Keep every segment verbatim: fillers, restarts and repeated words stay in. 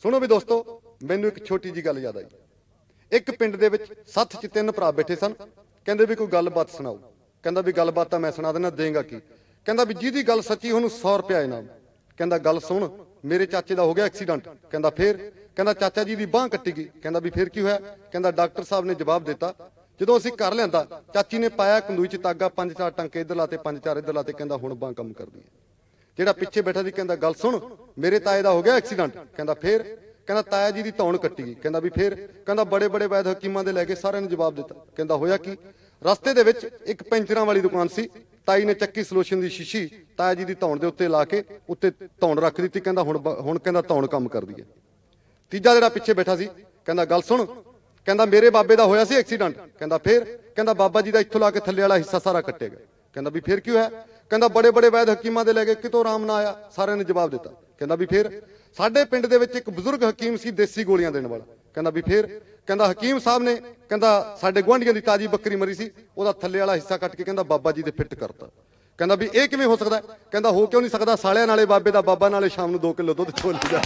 सुनो भी दोस्तों, मैनू एक छोटी जी गल याद आई। एक पिंड दे विच सत्थ च तीन भरा बैठे सन। कहंदे भी कोई गलबात सुणाओ। कहंदा भी गलबात तां मैं सुणा देना, देंगा की? कहंदा भी जिहदी गल सच्ची ओनू सौ रुपया इनाम। कहंदा गल सुन, मेरे चाचे दा हो गया एक्सीडेंट। कहंदा फिर? कहंदा चाचा जी दी बांह कट्टी गई। कहंदा भी फिर की होया? कहंदा डॉक्टर साहब ने जवाब दिता, ਜਦੋਂ ਅਸੀਂ ਕਰ ਲਿਆਂਦਾ ਚਾਚੀ ਨੇ ਪਾਇਆ ਕੰਦੂਈ ਚ ਤਾਗਾ, ਪੰਜ ਚਾਰ ਟੰਕੇ ਇੱਧਰ ਲਾਤੇ, ਪੰਜ ਚਾਰ ਇੱਧਰ ਲਾਤੇ। ਕਹਿੰਦਾ ਹੁਣ ਬਾਂਹ ਕੰਮ ਕਰਦੀ ਹੈ। ਜਿਹੜਾ ਪਿੱਛੇ ਬੈਠਾ ਸੀ ਕਹਿੰਦਾ ਗੱਲ ਸੁਣ, ਮੇਰੇ ਤਾਏ ਦਾ ਹੋ ਗਿਆ ਐਕਸੀਡੈਂਟ। ਕਹਿੰਦਾ ਫੇਰ? ਕਹਿੰਦਾ ਤਾਇਆ ਜੀ ਦੀ ਧੌਣ ਕੱਟੀ ਗਈ। ਕਹਿੰਦਾ ਵੀ ਫੇਰ? ਕਹਿੰਦਾ ਬੜੇ ਬੜੇ ਵੈਦ ਹਕੀਮਾਂ ਦੇ ਲੈ ਕੇ ਸਾਰਿਆਂ ਨੇ ਜਵਾਬ ਦਿੱਤਾ। ਕਹਿੰਦਾ ਹੋਇਆ ਕੀ? ਰਸਤੇ ਦੇ ਵਿੱਚ ਇੱਕ ਪੈਂਚਰਾਂ ਵਾਲੀ ਦੁਕਾਨ ਸੀ। ਤਾਈ ਨੇ ਚੱਕੀ ਸਲੋਸ਼ਨ ਦੀ ਸ਼ੀਸ਼ੀ ਤਾਇਆ ਜੀ ਦੀ ਧੌਣ ਦੇ ਉੱਤੇ ਲਾ ਕੇ ਉੱਤੇ ਧੌਣ ਰੱਖ ਦਿੱਤੀ। ਕਹਿੰਦਾ ਹੁਣ ਹੁਣ ਕਹਿੰਦਾ ਧੌਣ ਕੰਮ ਕਰਦੀ ਹੈ। ਤੀਜਾ ਜਿਹੜਾ ਪਿੱਛੇ ਬੈਠਾ ਸੀ ਕਹਿੰਦਾ ਗੱਲ ਸੁਣ, ਕਹਿੰਦਾ ਮੇਰੇ ਬਾਬੇ ਦਾ ਹੋਇਆ ਸੀ ਐਕਸੀਡੈਂਟ। ਕਹਿੰਦਾ ਫੇਰ? ਕਹਿੰਦਾ ਬਾਬਾ ਜੀ ਦਾ ਇੱਥੋਂ ਲਾ ਕੇ ਥੱਲੇ ਵਾਲਾ ਹਿੱਸਾ ਸਾਰਾ ਕੱਟਿਆ ਗਿਆ। ਕਹਿੰਦਾ ਵੀ ਫੇਰ ਕੀ ਹੋਇਆ? ਕਹਿੰਦਾ ਬੜੇ ਬੜੇ ਵੈਦ ਹਕੀਮਾਂ ਦੇ ਲੈ ਕੇ ਕਿਤੋਂ ਆਰਾਮ ਨਾ ਆਇਆ। ਸਾਰਿਆਂ ਨੇ ਜਵਾਬ ਦਿੱਤਾ। ਕਹਿੰਦਾ ਵੀ ਫੇਰ? ਸਾਡੇ ਪਿੰਡ ਦੇ ਵਿੱਚ ਇੱਕ ਬਜ਼ੁਰਗ ਹਕੀਮ ਸੀ ਦੇਸੀ ਗੋਲੀਆਂ ਦੇਣ ਵਾਲਾ। ਕਹਿੰਦਾ ਵੀ ਫੇਰ? ਕਹਿੰਦਾ ਹਕੀਮ ਸਾਹਿਬ ਨੇ ਕਹਿੰਦਾ ਸਾਡੇ ਗੁਆਂਢੀਆਂ ਦੀ ਤਾਜੀ ਬੱਕਰੀ ਮਰੀ ਸੀ, ਉਹਦਾ ਥੱਲੇ ਵਾਲਾ ਹਿੱਸਾ ਕੱਟ ਕੇ ਕਹਿੰਦਾ ਬਾਬਾ ਜੀ ਦੇ ਫਿੱਟ ਕਰਤਾ। ਕਹਿੰਦਾ ਵੀ ਇਹ ਕਿਵੇਂ ਹੋ ਸਕਦਾ? ਕਹਿੰਦਾ ਹੋ ਕਿਉਂ ਨਹੀਂ ਸਕਦਾ, ਸਾਲਿਆਂ ਨਾਲੇ ਬਾਬੇ ਦਾ ਬਾਬਾ ਨਾਲੇ ਸ਼ਾਮ ਨੂੰ ਦੋ ਕਿਲੋ ਦੁੱਧ ਚੋ ਲਿਆ।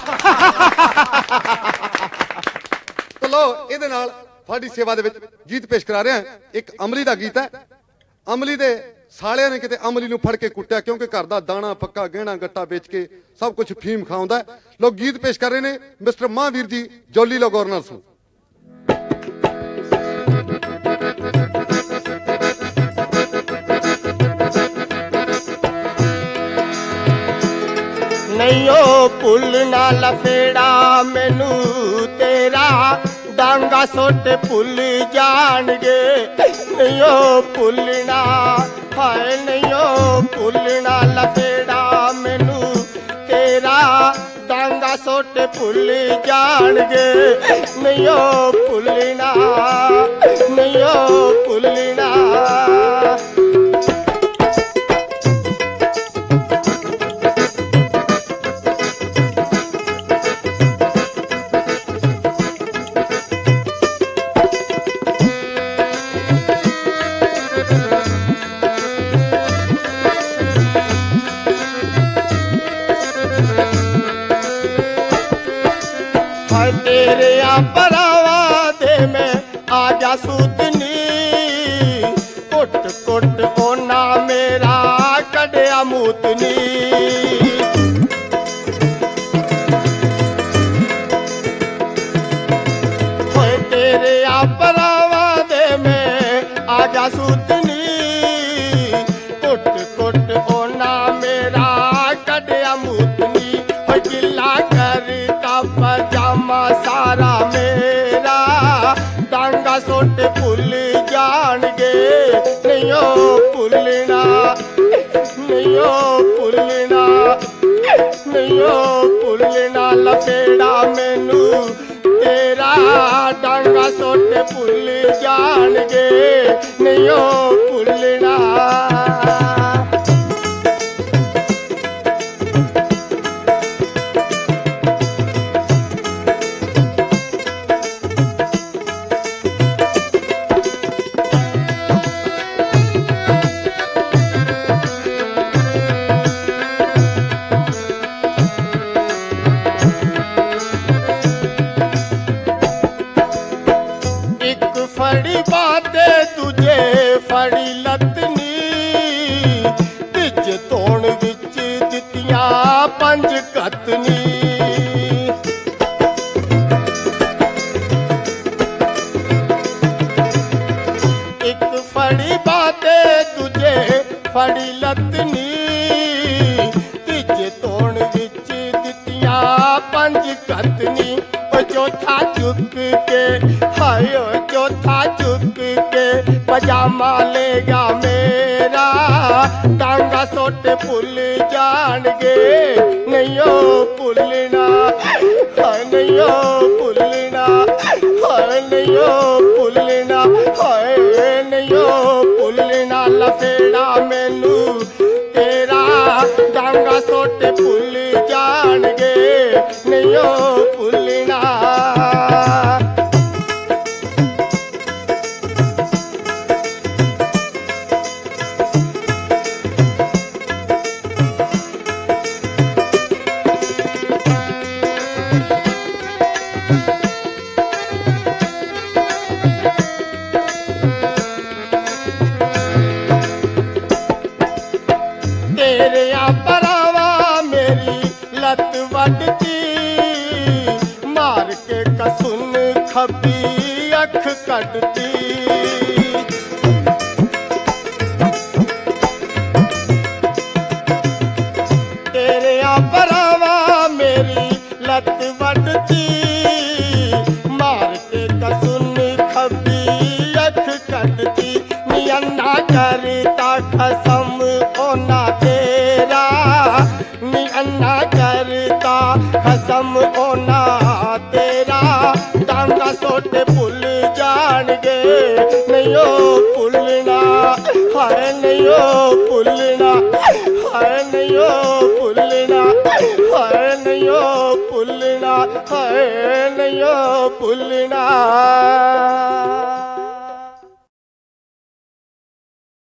ਚਲੋ ਇਹਦੇ ਨਾਲ ਤੁਹਾਡੀ ਸੇਵਾ ਦੇ ਵਿੱਚ ਗੀਤ ਪੇਸ਼ ਕਰਾ ਰਿਹਾ। ਇੱਕ ਅਮਲੀ ਦਾ ਗੀਤ ਹੈ। ਅਮਲੀ ਦੇ ਸਾਲਿਆਂ ਨੇ ਕਿਤੇ ਅਮਲੀ ਨੂੰ ਫੜ ਕੇ ਕੁੱਟਿਆ, ਕਿਉਂਕਿ ਘਰ ਦਾ ਦਾਣਾ ਫੱਕਾ ਗਹਿਣਾ ਗੱਟਾ ਵੇਚ ਕੇ ਸਭ ਕੁਝ ਫੀਮ ਖਾਉਂਦਾ। ਲੋਕ ਗੀਤ ਪੇਸ਼ ਕਰ ਰਹੇ ਨੇ ਮਿਸਟਰ ਮਹਾਂਵੀਰ ਜੀ ਜੋਲੀ ਲੋ ਗਵਰਨਰਸ ਨੂੰ। नहीं ओ भुलना लफेड़ा मैनू तेरा, डांगा सोटे भुल जाणगे। नहीं ओ भुलना, हाय नहीं ओ भुलना लफेड़ा मैनू तेरा, डांगा सोटे भुल जाणगे। नहीं ओ भुलना, नहीं ओ भुलना। तेरे भरावा दे में आजा सूतनी, कुट कुट ओना मेरा कड़िया मूतनी। होए तेरे भरावा दे में आजा सूतनी, कुट कुट ओना मेरा कड़िया मूतनी। होए गिला करता पजामा सारा मेरा, डांगा सोटे भुल जाणगे। नहीं ओ भुलना, नहीं ओ भुलना, नहीं ओ भुलना लफेड़ा मैनू तेरा, डांगा सोटे भुल जाणगे। नहीं ओ भुलना। फड़ी बातें तुझे फड़ी लतनी, बिच तोण विच दितियां पंज कतनी। एक फड़ी बातें तुझे फड़ी लतनी, बिच तोण विच दितियां पंज कतनी। चौथा चुक के, हाय चौथा चुक के पजामा लेगा मेरा, टांगा सोटे भुल जाणगे। नहीं ओ भुलना, हाय नहीं ओ भुलना, हाय नहीं ओ भुलना, हाय नहीं ओ भुलना लफेड़ा मैनू तेरा, टांगा सोटे भुल जाणगे। नहीं ओ भुलना। ਵੱਢਤੀ ਮਾਰ ਕੇ ਕਸੁਨ ਖੱਬੀ ਅੱਖ ਕੱਢਤੀ ਤੇਰਿਆਂ ਭਰਾਵਾਂ ਮੇਰੀ ਲੱਤ ਵੱਢਤੀ ਮਾਰ ਕੇ ਕਸੁਨ ਖੱਬੀ ਅੱਖ ਕੱਢਤੀ ਨੀ ਅੰਨਾ ਕਰਤਾ ਖਸਮ ਉਹਨਾਂ ਤੇਰਾ ਨੀ ਅੰਨਾ ਕਰਤਾ ਖਸਮ ਉਹਨਾਂ ਤੇਰਾ ਡਾਂਗਾ ਸੋਟੇ ਭੁੱਲ ਜਾਣਗੇ ਨਹੀਂ ਉਹ ਭੁੱਲਣਾ ਹਾਏ ਨਹੀਂ ਉਹ ਭੁੱਲਣਾ ਹਾਏ ਨਹੀਂ ਉਹ ਭੁੱਲਣਾ ਹਾਏ ਨਹੀਂ ਉਹ ਭੁੱਲਣਾ ਹਾਏ ਨਹੀਂ ਉਹ ਭੁੱਲਣਾ